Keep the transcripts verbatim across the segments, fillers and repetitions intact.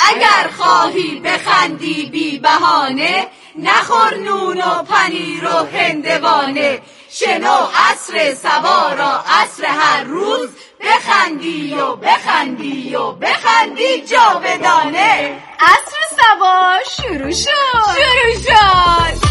اگر خواهی بخندی بی بهانه، نخور نون و پنیر و هندوانه. شنو عصر صبا را عصر هر روز، بخندی و بخندی و بخندی جاودانه. عصر صبا شروع شد شروع شد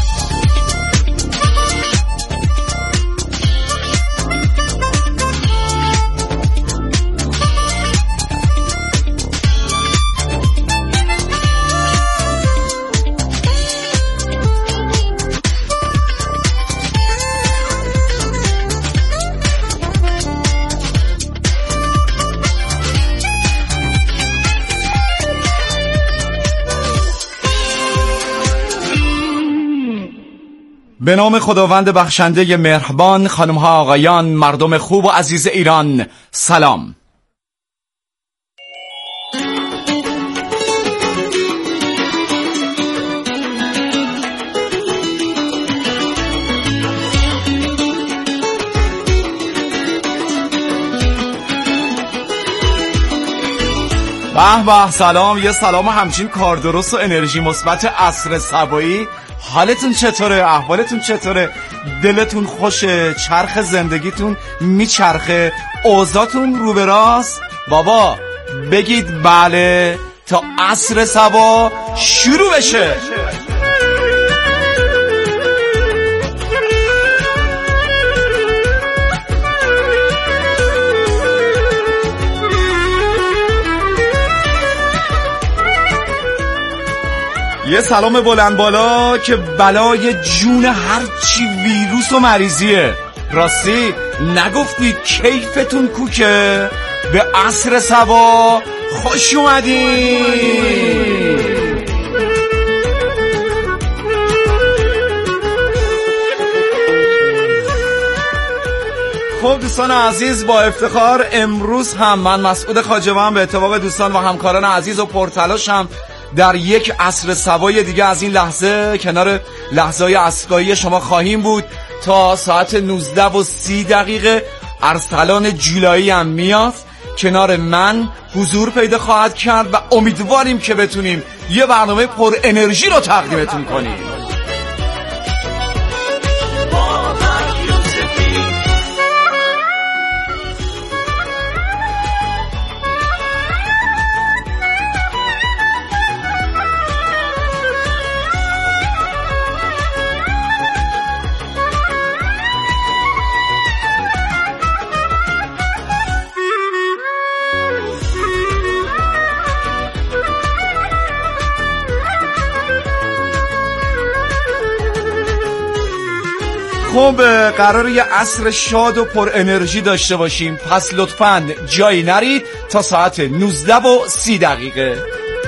به نام خداوند بخشنده مهربان. خانم ها آقایان، مردم خوب و عزیز ایران، سلام. به به، سلام. یه سلام همچین کاردرست و انرژی مثبت عصر صبایی. حالتون چطوره؟ احوالتون چطوره؟ دلتون خوشه؟ چرخ زندگیتون میچرخه؟ اوضاعتون رو به راست؟ بابا بگید بله تا عصر صبا شروع بشه. یه سلام بلند بالا که بلای جون هرچی ویروس و مریضیه. راستی نگفتید کیفتون کوکه؟ به عصر صبا خوش اومدین. خب دوستان عزیز، با افتخار امروز هم من مسعود خواجه‌ام به اتفاق دوستان و همکاران عزیز و پرتلاشم در یک عصر صبای دیگه از این لحظه کنار لحظه‌های عصرگاهی شما خواهیم بود تا ساعت نوزده و سی دقیقه. ارسلان جولایی هم میاد کنار من حضور پیدا خواهد کرد و امیدواریم که بتونیم یه برنامه پر انرژی رو تقدیمتون کنیم. خب قراره یه عصر شاد و پر انرژی داشته باشیم، پس لطفاً جایی نرید تا ساعت نوزده و سی دقیقه.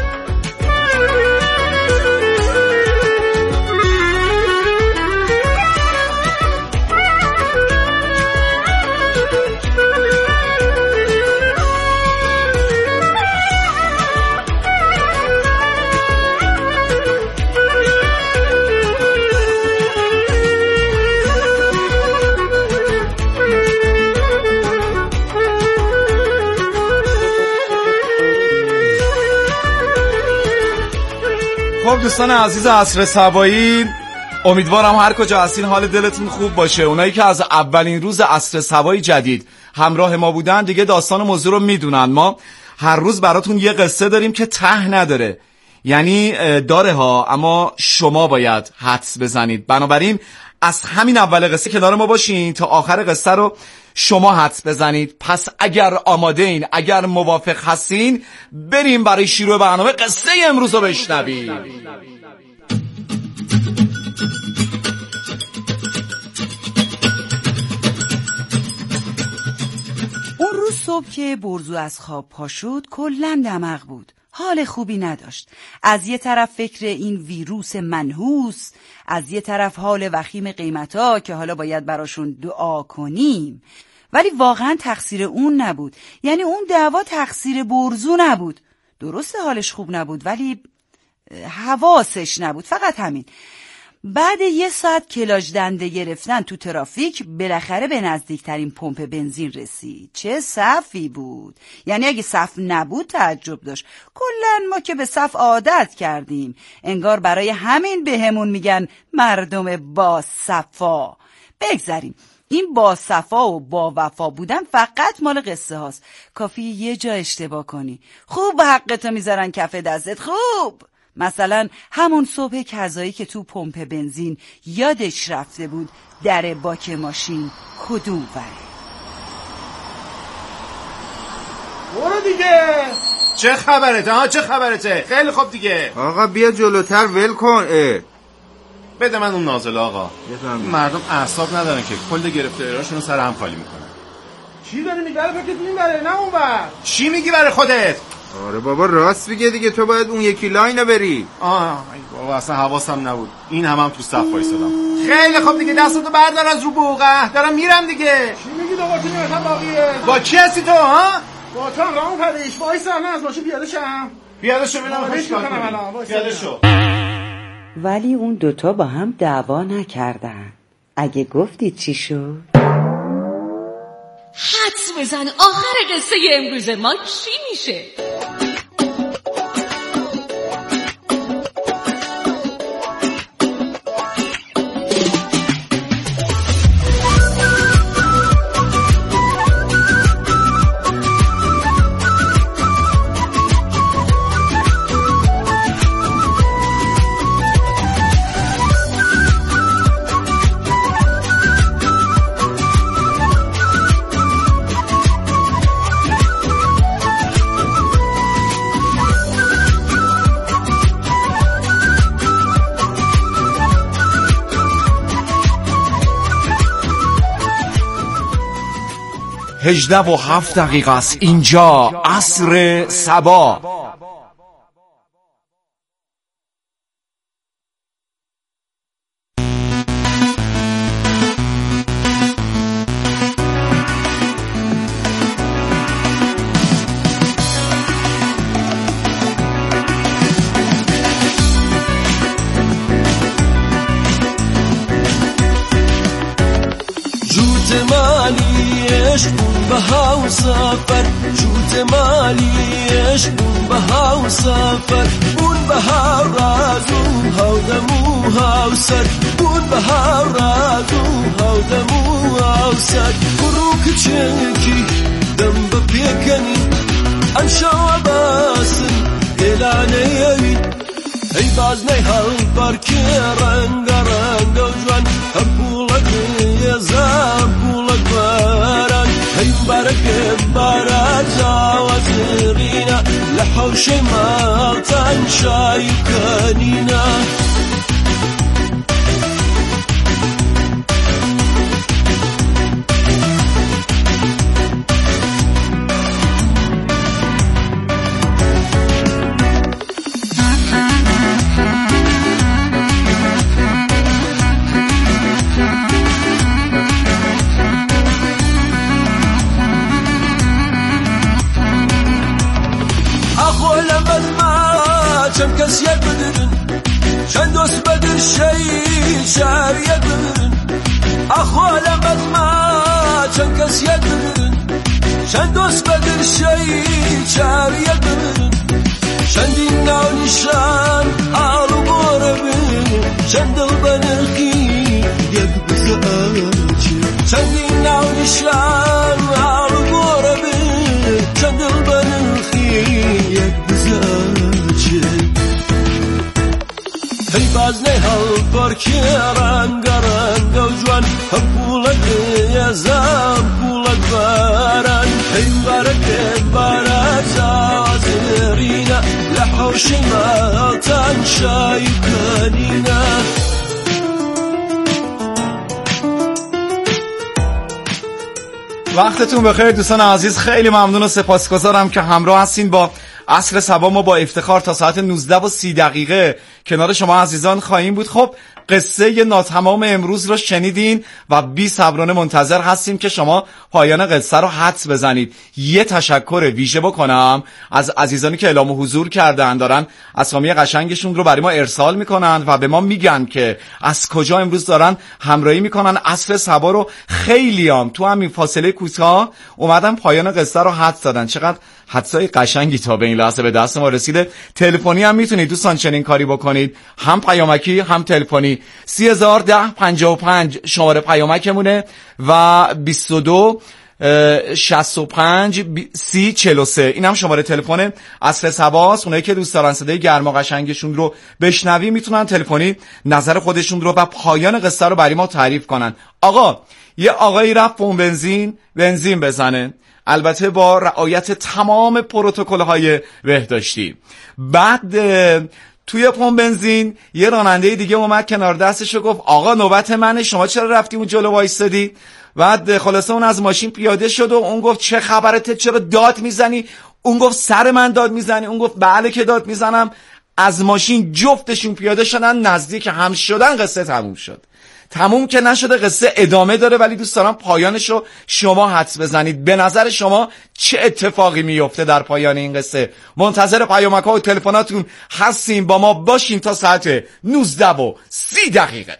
خب دوستان عزیز عصر صبایی، امیدوارم هر کجا هستین حال دلتون خوب باشه. اونایی که از اولین روز عصر صبایی جدید همراه ما بودن دیگه داستان و موضوع رو میدونن. ما هر روز براتون یه قصه داریم که ته نداره، یعنی داره ها، اما شما باید حدس بزنید. بنابراین از همین اول قصه کنار ما باشین تا آخر قصه رو شما حدس بزنید. پس اگر آماده این، اگر موافق هستین، بریم برای شروع برنامه قصه امروز رو بشنویم. اون روز صبح که برزو از خواب پا شد کلاً دماغ بود، حال خوبی نداشت. از یه طرف فکر این ویروس منحوس، از یه طرف حال وخیم قیمتا که حالا باید براشون دعا کنیم. ولی واقعا تقصیر اون نبود، یعنی اون دعوا تقصیر برزو نبود. درسته حالش خوب نبود ولی حواسش نبود، فقط همین. بعد یه ساعت کلاج دنده گرفتن تو ترافیک بالاخره به نزدیکترین پمپ بنزین رسید. چه صفی بود! یعنی اگه صف نبود تعجب داشت. کلاً ما که به صف عادت کردیم. انگار برای همین بهمون میگن مردم با صفا. بگذاریم. این با صفا و با وفا بودن فقط مال قصه هاست. کافی یه جا اشتباه کنی خوب حقتو میذارن کف دستت. خوب مثلا همون صبح کذایی که تو پمپ بنزین یادش رفته بود در باک ماشین کدوم وره. برو دیگه. چه خبرته ها چه خبرته؟ خیلی خوب دیگه. آقا بیا جلوتر ول کن. اه. بده من اون نازل آقا. بفهم. مردم اعصاب ندارن که کل گرفتاریاشون رو سر هم خالی میکنن. چی داری میگی؟ برای فکر این بره نه اون بر. چی میگی برای خودت؟ آره بابا راست میگه دیگه. تو باید اون یکی لاینو بری. آه بابا اصلا حواسم نبود. این هم هم تو صف وایسادم. خیلی خوب دیگه دستتو بردار از رو بوقه. دارم میرم دیگه. چی میگی دوباره نمیخوام باقیه؟ با کی هستی تو ها؟ با تو هم راه پریش. وایسا نه از ماشین پیاده شم. پیاده شو ببینم آره، چیکار میکنم کنی. الان. وایسا. پیاده شو. ولی اون دوتا با هم دعوا نکردن. اگه گفتی چی شد؟ حدس بزن آخر قصه امروز ما چی میشه؟ هجده و هفت دقیقه است. اینجا عصر صبا. جوت مالی عشق بون به هاو سفر، جوت مالی عشق بون به هاو سفر، بون به هاو رازو هاو دمو هاو سر، بون به هاو رازو هاو دمو هاو سر. برو کچکی دم به پیکنی انشا باسن هلانه ای باز نه هاو بارکی رنگ رنگ و جوان هبولک یزام بولک باران هی برک باران جوازرینا لحوش ما تنشای کنینا. چند کس یک بدرن چند دوست بدر شایی شهر یک بدرن اخوالم از ما چند کس یک بدرن چند دوست بدر شایی شهر یک بدرن چندین ناو نشان آلو باره بین چند دل بنرخی یک بزاچی چندین ناو نشان آلو باره بین چند دل بنرخی یک بزاچی. هی باز نه هل بارکی رنگ رنگ و جوان هم پولک یزام پولک باران هی برکت باران زازرینا لحوش ما تنشای کنینا. وقتتون بخیر دوستان عزیز، خیلی ممنون و سپاسگزارم که همراه هستین با عصر صبا. ما با افتخار تا ساعت نوزده و سی دقیقه کنار شما عزیزان خواهیم بود. خب قصه ناتمام امروز رو شنیدین و بی صبرانه منتظر هستیم که شما پایان قصه رو حدس بزنید. یه تشکر ویژه بکنم از عزیزانی که اعلام حضور کردن، دارن اسامی قشنگشون رو برای ما ارسال میکنن و به ما میگن که از کجا امروز دارن همراهی میکنن. عصر صبا رو خیلیام تو همین فاصله کوتاه اومدن پایان قصه رو حدس دادن. چقدر حدسای قشنگی تا به این لحظه به دست ما رسیده. تلفنی هم میتونید دوستان چنین کاری بکنید، هم پیامکی هم تلفنی. سی هزار ده پنجاه و پنج شماره پیامکمونه و بیست و دو شصت و پنج سی چهل و سه این هم شماره تلفن عصر صباست. اونایی که دوست دارن صدای گرم و قشنگشون رو بشنوی میتونن تلفنی نظر خودشون رو و پایان قصه رو برای ما تعریف کنن. آقا یه آقایی رفت پمپ بنزین بنزین بزنه، البته با رعایت تمام پروتکل‌های بهداشتی. بعد توی پمپ بنزین یه راننده دیگه اومد کنار دستش و گفت آقا نوبت منه، شما چرا رفتی اون جلو وایسادی؟ بعد خلاصه اون از ماشین پیاده شد و اون گفت چه خبرته، چرا داد میزنی؟ اون گفت سر من داد میزنی؟ اون گفت بله که داد میزنم. از ماشین جفتشون پیاده شدن، نزدیک هم شدن، قصه تموم شد. تموم که نشده، قصه ادامه داره، ولی دوست دارم پایانش رو شما حدس بزنید. به نظر شما چه اتفاقی میفته در پایان این قصه؟ منتظر پیامک‌ها و تلفناتون هستیم. با ما باشین تا ساعت نوزده و سی دقیقه.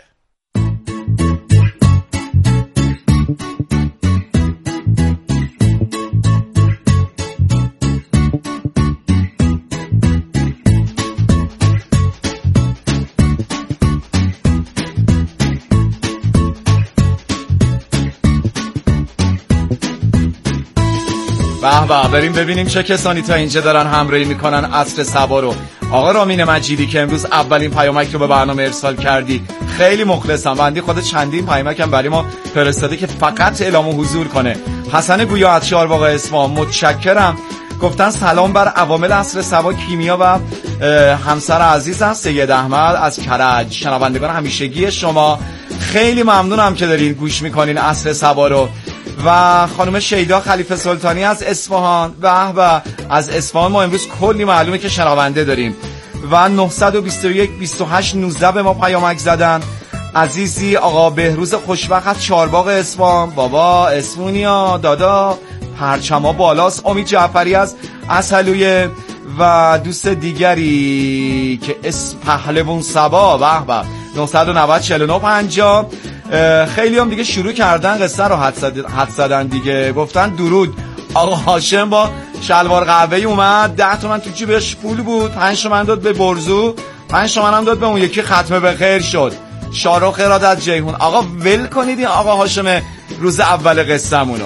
به به، بریم ببینیم چه کسانی تا اینجا دارن همراهی میکنن عصر صبا رو. آقا رامین مجیدی که امروز اولین پیامک رو به برنامه ارسال کردی، خیلی مخلصم. بندی خود چندین پیامکم برای ما فرستاده که فقط اعلام حضور کنه. حسن گویا از چهارباغ اصفهان، متشکرم. گفتن سلام بر عوامل عصر صبا، کیمیا و همسر عزیزم سید احمد از کرج، شنوندگان همیشگی شما. خیلی ممنونم که دارین گوش میکنین عصر صبا رو. و خانم شیدا خلیفه سلطانی از اصفهان، به به، از اصفهان ما امروز کلی معلومه که شنونده داریم. و نه دو یک بیست و هشت نوزده به ما پیامک زدن. عزیزی آقا بهروز خوشبخت از چهارباغ اصفهان، بابا اصفهانیا دادا پرچما بالاست. امید جعفری از اصلویه و دوست دیگری که اسم پهلوان صبا، به به، نه نه صفر چهار نه پنجاه. خیلی هم دیگه شروع کردن قصه رو حد زدن دیگه. گفتن درود، آقا هاشم با شلوار قهوه‌ای اومد، ده تومن تو جیبش پول بود، پنج تومن داد به برزو، پنج تومن هم داد به اون یکی، ختمه به خیر شد. شارخ ارادت جیهون. آقا ول کنید این آقا هاشم روز اول قصه‌مونو.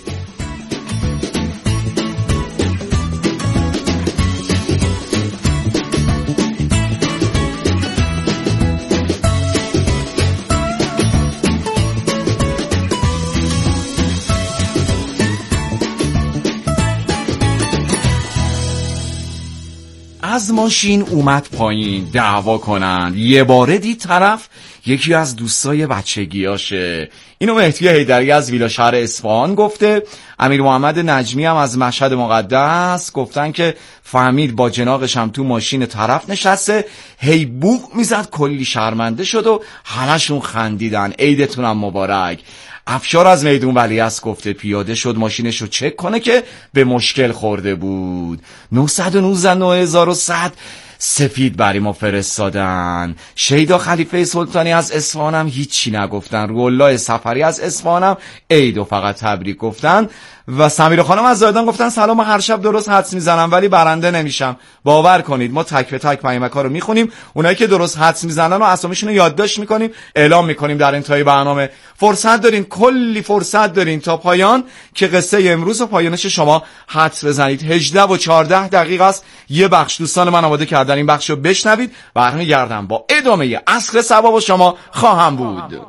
از ماشین اومد پایین دعوا کنن. یه باره دید طرف یکی از دوستای بچگیاشه. اینو مهدی حیدری از ویلا شهر اصفهان گفته. امیر محمد نجمی هم از مشهد مقدس گفتن که فهمید با جناقش هم تو ماشین طرف نشسته، هی بوق میزد، کلی شرمنده شد و همشون خندیدن. عیدتونم مبارک. افشار از میدون ولیعصر گفته پیاده شد ماشینشو چک کنه که به مشکل خورده بود. نه یک نه هزار و صد سفید برای ما فرستادن. شیدا خلیفه سلطانی از اصفهانم هیچی نگفتن. روالله سفری از اصفهانم عید و فقط تبریک گفتن. و سمیرا خانم از زایدان گفتن سلام، هر شب درست حدس میزنم ولی برنده نمیشم. باور کنید ما تک به تک پیامک‌ها رو میخونیم، اونایی که درست حدس میزنن و اسامیشون رو یادداشت میکنیم، اعلام میکنیم در انتهای برنامه. فرصت دارین، کلی فرصت دارین تا پایان که قصه امروز و پایانش شما حدس بزنید. هجده و چهارده دقیقه است. یه بخش دوستان من آماده کردن، این بخشو بشنوید. برمیگردم با ادامه عصر صبا با شما خواهم بود.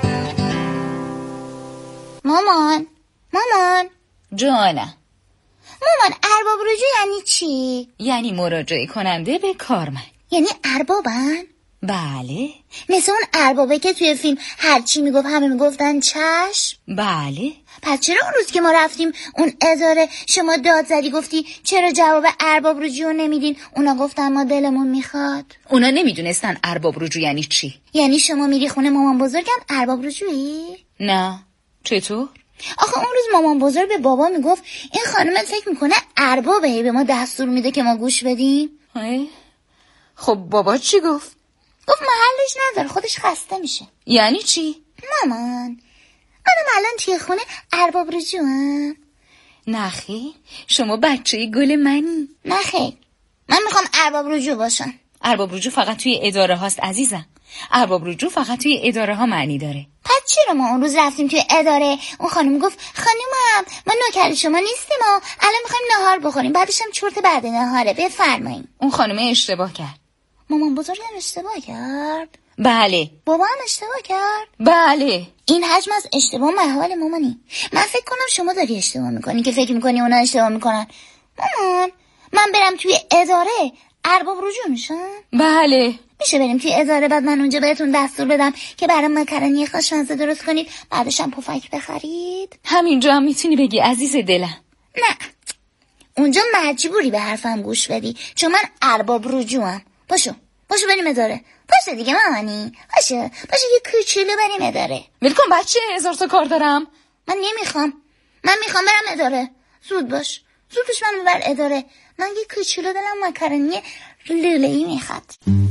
مامان مامان جانم. مامان ارباب رجوع یعنی چی؟ یعنی مراجعه کننده به کارمند. یعنی اربابن؟ بله. مثل اون اربابه که توی فیلم هرچی میگفت همه میگفتن چشم؟ بله. پس چرا اون روز که ما رفتیم اون اداره شما داد زدی گفتی چرا جواب ارباب رجوع نمیدین؟ اونا گفتن ما دلمون میخواد. اونا نمیدونستن ارباب رجوع یعنی چی. یعنی شما میری خونه مامان بزرگم ارباب رجوعی؟ نه. چطور؟ آخه اون روز مامان بزرگ به بابا میگفت این خانم فکر میکنه اربابه، هی به ما دستور میده که ما گوش بدیم. خب بابا چی گفت؟ گفت محلش نداره، خودش خسته میشه. یعنی چی؟ مامان منم الان توی خونه ارباب رجوعم. نخی شما بچه گل منی. نخی من میخوام ارباب رجوع باشم. ارباب رجوع فقط توی اداره هاست عزیزم. ارباب رجوع فقط توی اداره ها معنی داره. پس چرا ما اون روز رفتیم توی اداره اون خانم گفت خانومم ما نوکر شما نیستیم، ما الان میخوایم نهار بخوریم، بعدش هم چرت بعد نهاره بفرمایید. اون خانم اشتباه کرد. مامان بزرگم اشتباه کرد؟ بله. بابا هم اشتباه کرد؟ بله. این حجم از اشتباه محال مامانی. من فکر کنم شما داری اشتباه میکنی که فکر میکنی اونا اشتباه میکنن. مامان من برم توی اداره ارباب رجوع میشم؟ بله. میشه بریم توی اداره بعد من اونجا بهتون دستور بدم که برای مکرونی خوشمزه درست کنید بعدش هم پفک بخرید؟ همینجا هم میتونی بگی عزیز دلم. نه اونجا مجبوری به حرفم گوش بدی چون من ارباب رجوعم. باشو باشو بریم اداره. باشه دیگه مامانی باشه باشه یه کوچولو بریم اداره. ولکن بچه هزار تا کار دارم. من نمیخوام من میخوام برم اداره. زود باش زود باش من ببر اداره. من یه کوچولو دلم مکرونی لوله‌ای میخواد.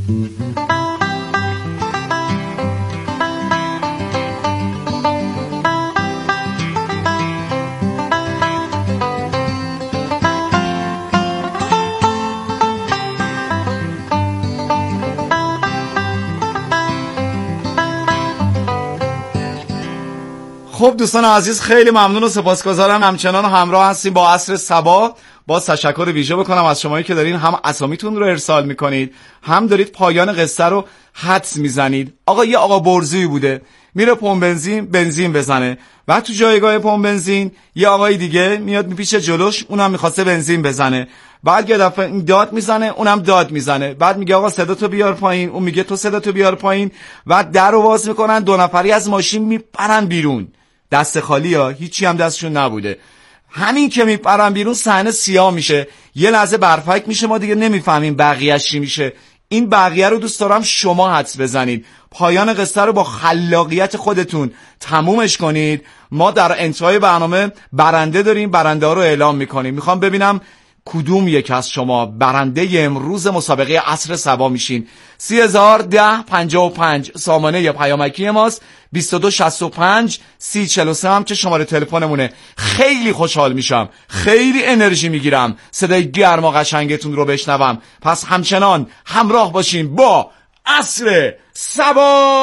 خب دوستان عزیز خیلی ممنون و سپاسگزارم همچنان همراه هستیم با عصر صبا. با تشکر ویژه بکنم از شمایی که دارین هم اسامیتون رو ارسال میکنید هم دارید پایان قصه رو حدس میزنید. آقا یه آقا برزویی بوده میره پمپ بنزین بنزین بزنه، بعد تو جایگاه پمپ بنزین یه آقای دیگه میاد میپیشه جلوش اونم میخواسته بنزین بزنه، بعد یه دفعه این داد میزنه اونم داد میزنه، بعد میگه آقا صداتو بیار پایین، اون میگه تو صداتو بیار پایین، بعد در رو باز میکنن دو نفری از ماشین میپرن بیرون دست خالی ها، هیچی هم دستشون نبوده. همین که میپرن بیرون صحنه سیاه میشه، یه لحظه برفک میشه، ما دیگه نمیفهمیم بقیه‌اش چی میشه. این بقیه رو دوست دارم شما حدس بزنید، پایان قصه رو با خلاقیت خودتون تمومش کنید. ما در انتهای برنامه برنده داریم، برنده ها رو اعلام میکنیم. میخوام ببینم کدوم یک از شما برنده امروز مسابقه عصر صبا میشین. سی هزار ده پنجاه و پنج سامانه یا پیامکی ماست، بیست و دو شصت و پنج سی چهل و سه هم که شماره تلفنمونه. خیلی خوشحال میشم، خیلی انرژی میگیرم صدای گرم و قشنگتون رو بشنوم. پس همچنان همراه باشین با عصر صبا.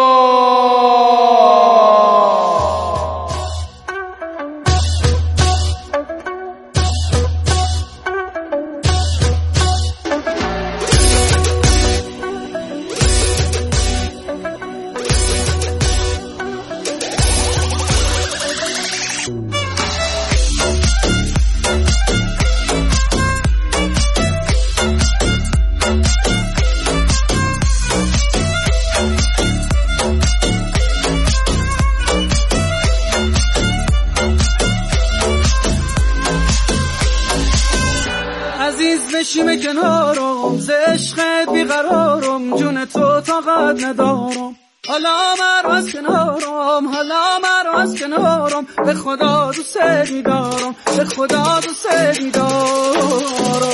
بشیم کنارم ز عشقت بیقرارم، جون تو طاقت ندارم، حالا مرو از کنارم، حالا مرو از کنارم، به خدا دوست می‌دارم، به خدا دوست می‌دارم.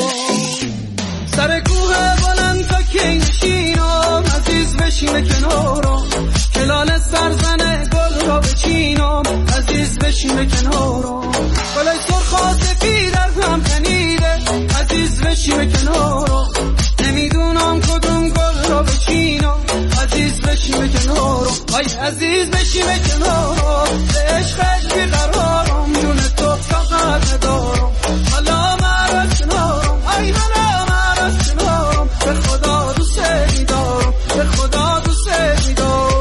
سر کوه بلند تا که نشینم، عزیز بشین کنارم، کلال سرزنه گل را بچینم، عزیز بشین کنارم، گلای سرخ و سفید از هم تنیده، عزیز بشین کنارم، نمیدونم کدوم گل را بچینم، عزیز بشین کنارم، آی عزیز بشین کنارم، به عشقت بیقرارم، جون تو طاقت ندارم، حالا مرو از کنارم، آی حالا مرو از کنارم، به خدا دوست می‌دارم، به خدا دوست می‌دارم.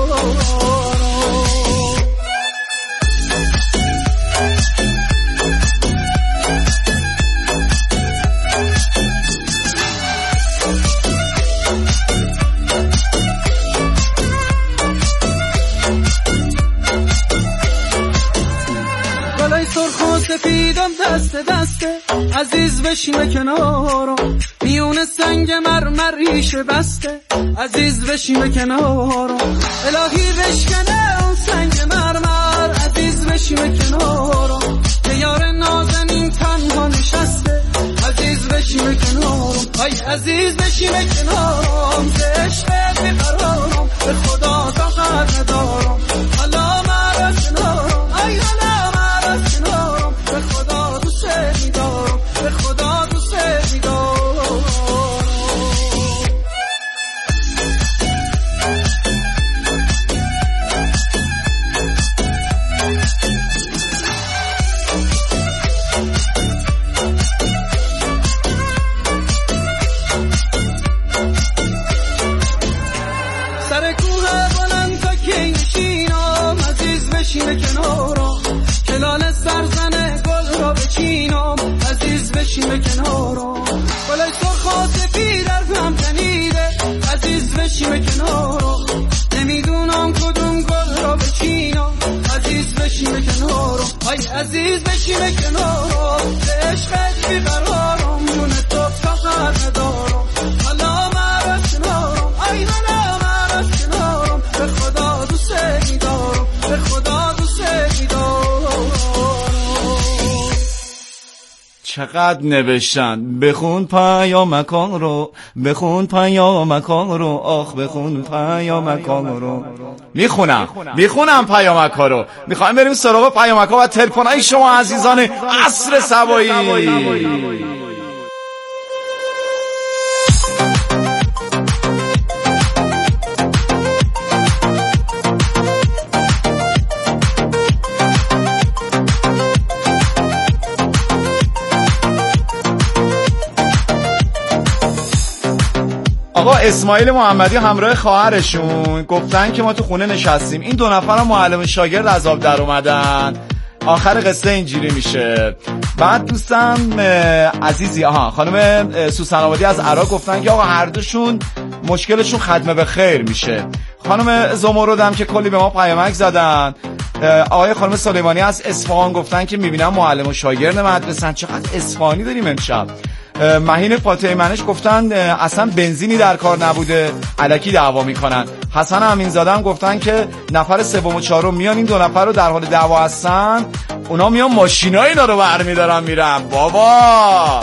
بالای سرخ و سفیدم دست دسته، عزیز بشینه کنارم، میونه سنگ مرمر ریشه بسته، عزیز بشینه کنارم، الهی بشکنه اون سنگ مرمر، عزیز بشینه کنارم، که یار نازنین تنها نشسته، عزیز بشینه کنارم، ای عزیز بشینه کنارم، به عشقت بیقرارم، به خدا طاقت ندارم، حالا مرا کنارم، ای حالا مرا کنارم، به خدا دوست می‌دارم، به خدا دوست می‌دارم. بشینه کنارم، کلال سرزنه گل را بچینم، عزیز بشینه کنارم، بالای سرخ و سفید حرفم تنیده، عزیز بشینه کنارم، نمیدونم کدوم گل را بچینم، عزیز بشینه کنارم، ای عزیز بشینه کنارم، به عشقت بیقرارم، جون تو طاقت ندارم، حالا مرا کنارم، ای حالا مرا کنارم، به خدا دوست می‌دارم، به خدا چقدر نوشتن. بخون پیامکان رو، بخون پیامکان رو، آخ بخون پیامکان رو. میخونم میخونم پیامکان رو. میخوایم بریم سراغ پیامکان و تلفن‌های شما عزیزان عصر سبایی. آقا اسماعیل محمدی همراه خواهرشون گفتن که ما تو خونه نشستیم، این دو نفر هم معلم شاگرد از آب در اومدن. آخر قصه اینجوری میشه. بعد دوستم عزیزی آها خانم سوسن آبادی از عراق گفتن که آقا هر دوشون مشکلشون ختمه به خیر میشه. خانم زمرد هم که کلی به ما پیامک زدن. آقای خانم سلیمانی از اصفهان گفتن که میبینم معلم و شاگرد مدرسن. چقدر اصفهانی داریم امشب. مهین فاطمه منش گفتن اصلا بنزینی در کار نبوده، الکی دعوا میکنن. حسن امینزاده هم گفتن که نفر سوم و چهارم میان این دو نفر رو در حال دعوا هستن، اونا میان ماشینای اینا رو برمیدارن میرن. بابا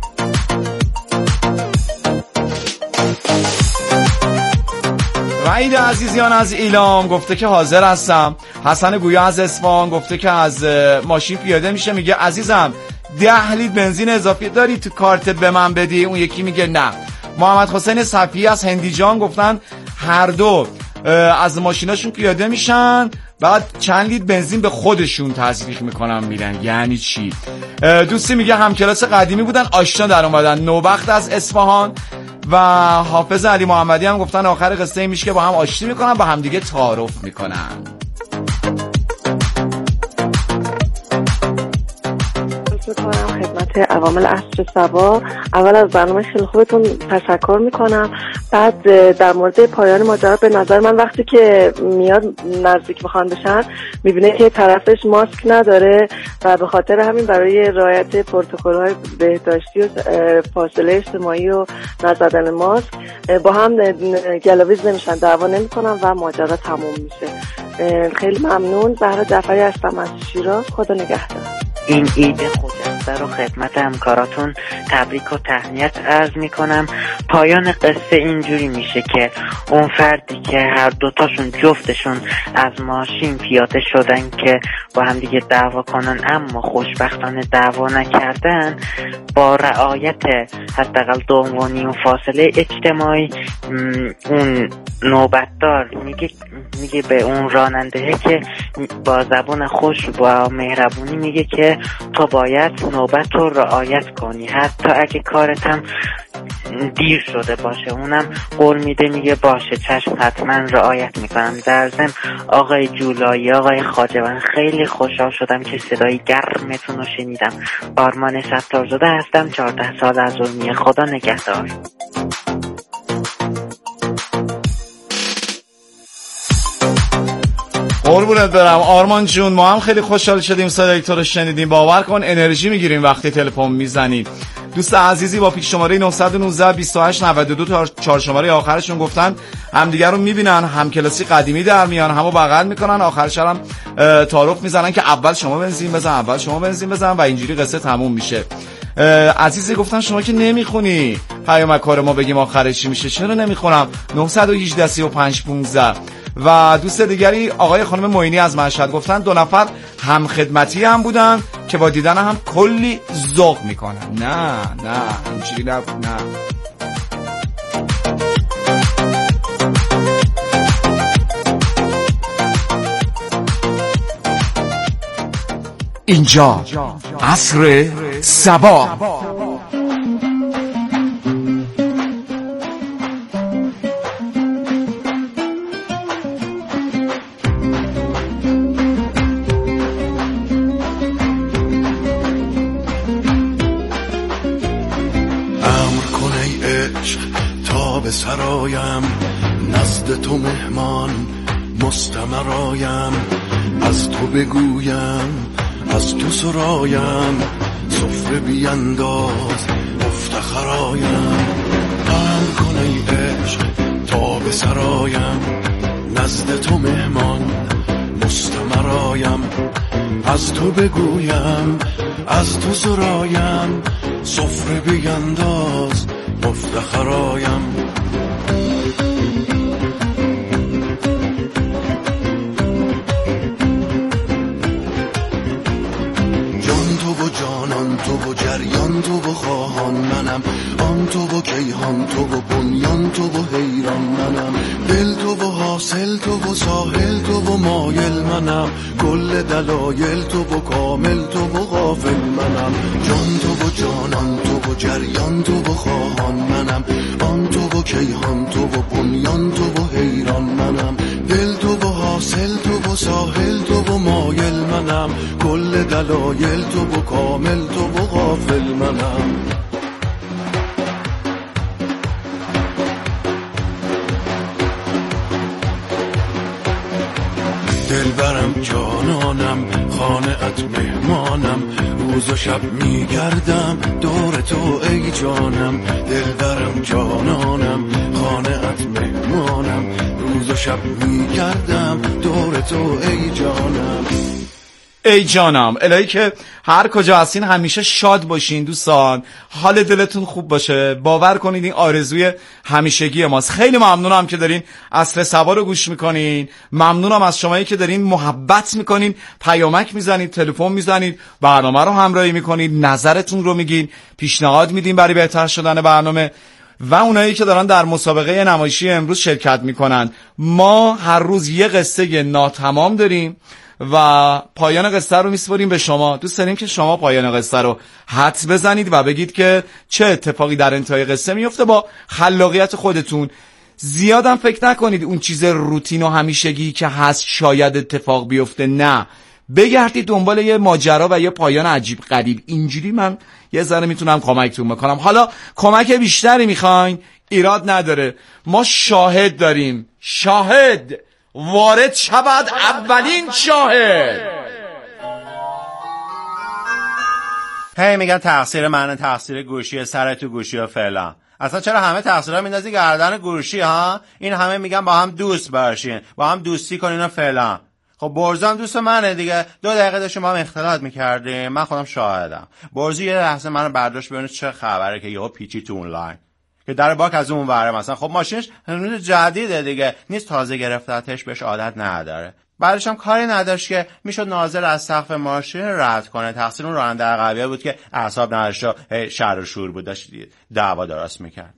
وحید عزیزیان از ایلام گفته که حاضر هستم. حسن گویا از اصفهان گفته که از ماشین پیاده میشه، میگه عزیزم ده لیتر بنزین اضافی داری تو کارت به من بدی؟ اون یکی میگه نه. محمد حسین صفی از هندیجان گفتن هر دو از ماشیناشون پیاده میشن، بعد چند لیتر بنزین به خودشون تزریق میکنن میرن. یعنی چی؟ دوستی میگه همکلاس قدیمی بودن آشنا در اومدن. نوبخت از اصفهان و حافظ علی محمدی هم گفتن آخر قصه میشه که با هم آشتی میکنن، با هم دیگه تعارف میکنن. میکنم خدمت عوامل عصر سبا. اول از برنامه خیلی خوبتون تشکر میکنم. بعد در مورد پایان ماجرا، به نظر من وقتی که میاد نزدیک بخوان بشن میبینه که طرفش ماسک نداره و به خاطر همین برای رعایت پروتکل‌های بهداشتی و فاصله اجتماعی و نزدن ماسک با هم گلاویز نمیشن، دعوا نمیکنن و ماجرا تموم میشه. خیلی ممنون. زهرا جعفری هستم از شیراز. خدا نگهدار. این عید خجسته رو خدمت همکاراتون تبریک و تهنیت عرض میکنم. پایان قصه اینجوری میشه که اون فردی که هر دوتاشون جفتشون از ماشین پیاده شدن که با هم دیگه دعوا کنن اما خوشبختانه دعوا نکردن، با رعایت حداقل دو و نیم فاصله اجتماعی اون نوبتدار میگه میگه به اون راننده که با زبان خوش با مهربونی میگه که تو باید نوبت رو رعایت کنی حتی اگه کارت هم دیر شده باشه. اونم قول میده میگه باشه چشم حتما رعایت میکنم. در ضمن آقای جولایی، آقای خواجه، من خیلی خوشحال شدم که صدای گرمتون رو شنیدم. آرمان ستارزاده هستم، چهارده سال از ارومیه. خدا نگهدار. قربونت برم آرمان جون. ما هم خیلی خوشحال شدیم صدای تو رو شنیدیم. باور کن انرژی میگیریم وقتی تلفن میزنیم. دوست عزیزی با پیک شماره نه یک نه بیست و هشت نود و دو تا چهار شماره آخرشون گفتن همدیگه رو میبینن، هم کلاسی قدیمی در میان، همو بغل میکنن، آخرش هم تعارف میزنن که اول شما بنزین بزن اول شما بنزین بزن و اینجوری قصه تموم میشه. عزیزی گفتن شما که نمیخونی پیامک کار ما بگیم آخرش چی میشه. چرا نمیخونم؟ نه یک هشت سی و پنج پانزده. و دوست دیگری آقای خانم معینی از مشهد گفتن دو نفر هم خدمتی هم بودن که با دیدن هم کلی ذوق میکنن. نه نه اینجوری نبود. نه اینجا عصر صبا. به سرایم نزد تو مهمان مستمرایم، از تو بگویم از تو سرایم، سفره بینداز مفتخرایم. غم کن ای عشق تا به سرایم نزد تو مهمان مستمرایم، از تو بگویم از تو سرایم، سفره بینداز مفتخرایم. جان تو و جانان تو و جریان تو و خواهان منم، آن تو و کیهان تو و بنیان تو و حیران منم، دل تو و حاصل تو و ساحل تو و مایل منم، کل دلایل تو و کامل تو و غافل منم. جان تو و جانان تو و جریان تو و خواهان منم، آن تو و کیهان تو و بنیان تو و حیران منم، دل تو و حاصل تو و ساحل تو و مایل منم، کل دلایل تو و کامل تو و غافل منم. دلبرم جانانم خانه‌ات مهمانم، روز و شب میگردم دور تو ای جانم. دلبرم جانانم خانه‌ات مهمانم، روز و شب میگردم دور تو ای جانم. ای جانم الهی که هر کجا هستین همیشه شاد باشین دوستان، حال دلتون خوب باشه. باور کنید این آرزوی همیشگی ماست. خیلی ممنونم که دارین عصر صبا رو گوش میکنین. ممنونم از شمایی که دارین محبت میکنین، پیامک میزنید، تلفن میزنید، برنامه رو همراهی میکنید، نظرتون رو میگین، پیشنهاد میدین برای بهتر شدن برنامه. و اونایی که دارن در مسابقه نمایشی امروز شرکت میکنن. ما هر روز یه قصه ناتمام داریم و پایان قصه رو میسپاریم به شما. دوست داریم که شما پایان قصه رو حدس بزنید و بگید که چه اتفاقی در انتهای قصه میفته با خلاقیت خودتون. زیادم فکر نکنید اون چیز روتین و همیشگی که هست شاید اتفاق بیفته. نه، بگردید دنبال یه ماجرا و یه پایان عجیب غریب. اینجوری من یه ذره میتونم کمکتون بکنم. حالا کمک بیشتری میخواین ایراد نداره، ما شاهد داریم. شاهد وارد شود اولین شاهد. هی میگن تقصیر منه، تقصیر گوشی، سر تو گوشی و فعلا. اصلا چرا همه تقصیرها میندازی گردن گوشی ها؟ این همه میگن با هم دوست باشین، با هم دوستی کنین و فعلا. خب برزو هم دوست منه دیگه. دو دقیقه داشتیم با هم اختلاط میکردیم، من خودم شاهدم. برزو یه لحظه منو برداشت ببینه چه خبره که یهو پیچی تو اونلاین که در باک از اون وره. مثلا خب ماشینش هنوز جدیده دیگه، نیست تازه گرفتتش، بهش عادت نداره. بعدش هم کاری نداشت که میشد ناظر از سقف ماشین رد کنه. تقصیر اون راننده عقبیه بود که اعصاب نداشت و شر و شور بود، داشت دعوا درست میکرد.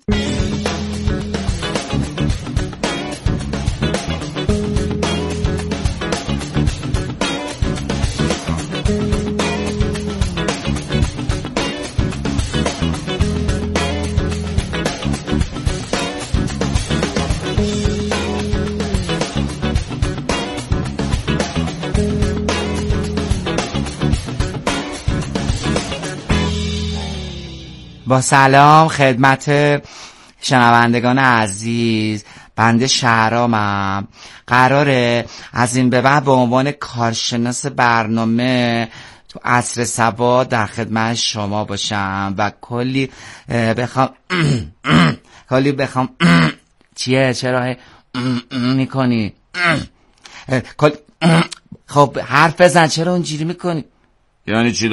با سلام خدمت شنوندگان عزیز. بنده شهرامم، قراره از این به بعد به عنوان کارشناس برنامه تو عصر صبا در خدمت شما باشم و کلی بخوام کلی بخوام چیه چرا میکنی؟ خب حرف بزن، چرا اونجوری میکنی؟ یعنی چی